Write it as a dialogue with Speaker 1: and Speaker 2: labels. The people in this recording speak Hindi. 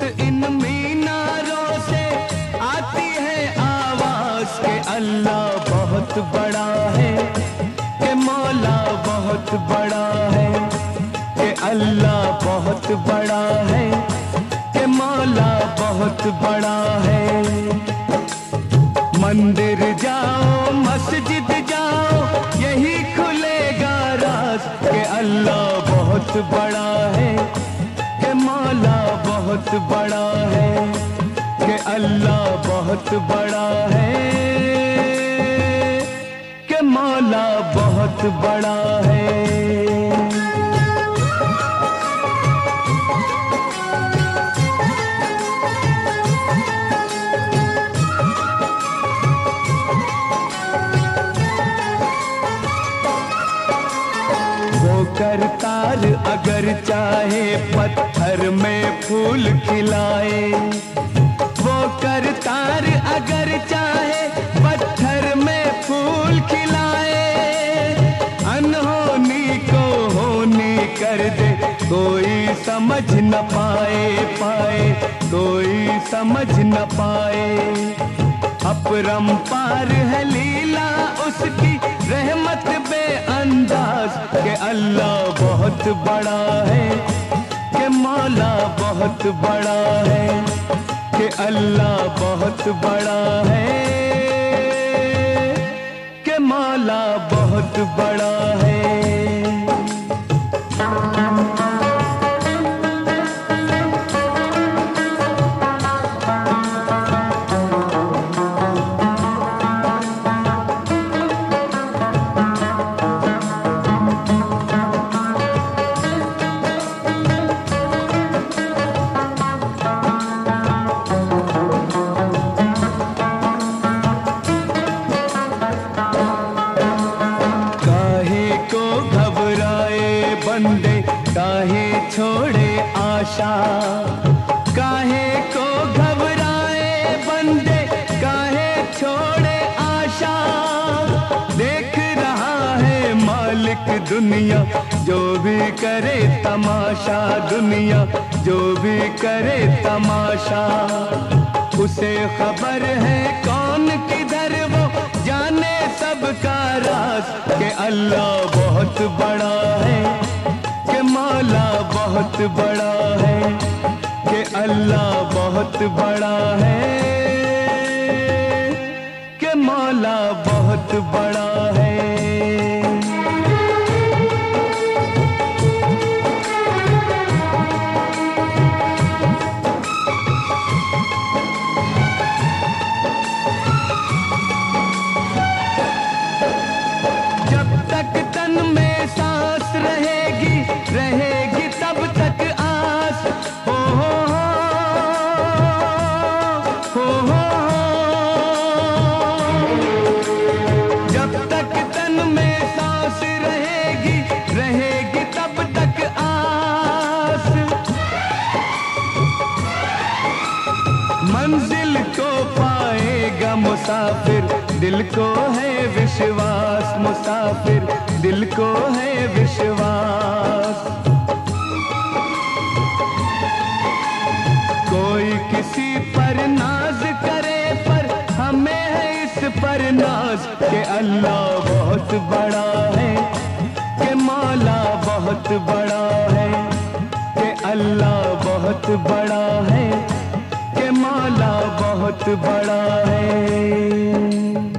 Speaker 1: इन मीनारों से आती है आवाज के अल्लाह बहुत बड़ा है, के मौला बहुत बड़ा है, के अल्लाह बहुत बड़ा है, के मौला बहुत बड़ा है। मंदिर जाओ मस्जिद जाओ यही खुलेगा राज के अल्लाह बहुत बड़ा है, के मौला बहुत बड़ा है, के अल्लाह बहुत बड़ा है, के मौला बहुत बड़ा है। करतार अगर चाहे पत्थर में फूल खिलाए, वो करतार अगर चाहे पत्थर में फूल खिलाए, अनहोनी को होनी कर दे कोई समझ न पाए, कोई समझ न पाए। अपरंपार है लीला उसकी रहमत बेअंदाज के अल्लाह बहुत बड़ा है, के मौला बहुत बड़ा है, के अल्लाह बहुत बड़ा है, के मौला बहुत बड़ा है। बंदे काहे छोड़े आशा, काहे को घबराए बंदे काहे छोड़े आशा। देख रहा है मालिक दुनिया जो भी करे तमाशा, दुनिया जो भी करे तमाशा। उसे खबर है कौन किधर वो जाने सबका राज के अल्लाह बहुत बड़ा है, के मौला बहुत बड़ा है, के अल्लाह बहुत बड़ा है, के मौला बहुत बड़ा है। जब तक तन में सांस रहेगी रहेगी तब तक आस, हो जब तक तन में सांस रहेगी रहेगी तब तक आस। मंजिल को पाएगा मुसाफिर दिल को है विश्वास, मुसाफिर दिल को है विश्वास। कोई किसी पर नाज करे पर हमें है इस पर नाज के अल्लाह बहुत बड़ा है, के मौला बहुत बड़ा है, के अल्लाह बहुत बड़ा है, के मौला बहुत बड़ा है।